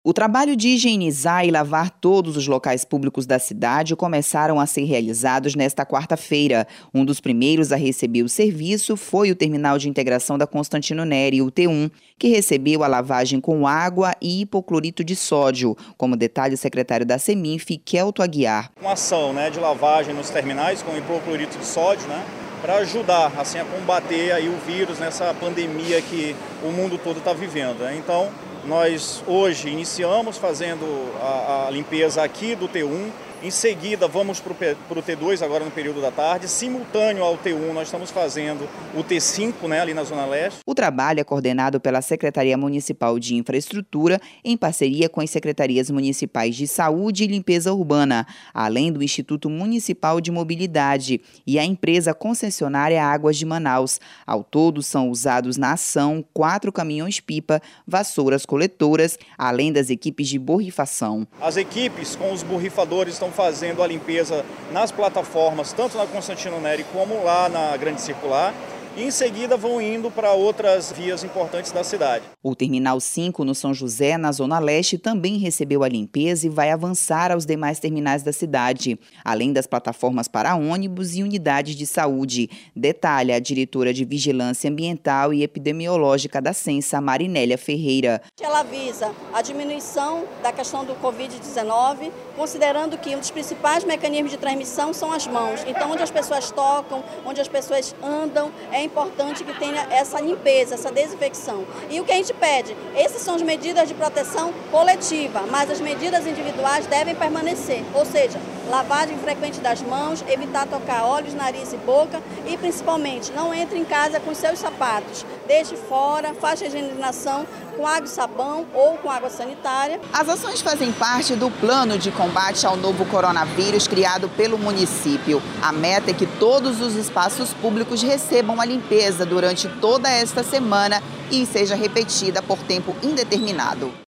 O trabalho de higienizar e lavar todos os locais públicos da cidade começaram a ser realizados nesta quarta-feira. Um dos primeiros a receber o serviço foi o Terminal de Integração da Constantino Nery, o T1, que recebeu a lavagem com água e hipoclorito de sódio, como detalha o secretário da CEMINF, Kelto Aguiar. Uma ação de lavagem nos terminais com hipoclorito de sódio, para ajudar assim, a combater aí o vírus nessa pandemia que o mundo todo está vivendo. Então, nós hoje iniciamos fazendo a limpeza aqui do T1, em seguida vamos para o T2 agora no período da tarde, simultâneo ao T1 nós estamos fazendo o T5 ali na Zona Leste. O trabalho é coordenado pela Secretaria Municipal de Infraestrutura em parceria com as Secretarias Municipais de Saúde e Limpeza Urbana, além do Instituto Municipal de Mobilidade e a empresa concessionária Águas de Manaus. Ao todo são usados na ação 4 caminhões-pipa, vassouras coletoras, além das equipes de borrifação. As equipes com os borrifadores estão fazendo a limpeza nas plataformas, tanto na Constantino Nery como lá na Grande Circular. E em seguida vão indo para outras vias importantes da cidade. O Terminal 5, no São José, na Zona Leste, também recebeu a limpeza e vai avançar aos demais terminais da cidade, além das plataformas para ônibus e unidades de saúde. Detalha a diretora de Vigilância Ambiental e Epidemiológica da Censa, Marinélia Ferreira. Ela visa a diminuição da questão do Covid-19, considerando que um dos principais mecanismos de transmissão são as mãos. Então, onde as pessoas tocam, onde as pessoas andam, é importante que tenha essa limpeza, essa desinfecção. E o que a gente pede? Essas são as medidas de proteção coletiva, mas as medidas individuais devem permanecer. Ou seja, lavagem frequente das mãos, evitar tocar olhos, nariz e boca e, principalmente, não entre em casa com seus sapatos. Deixe fora, faça a higienização com água e sabão ou com água sanitária. As ações fazem parte do plano de combate ao novo coronavírus criado pelo município. A meta é que todos os espaços públicos recebam a limpeza durante toda esta semana e seja repetida por tempo indeterminado.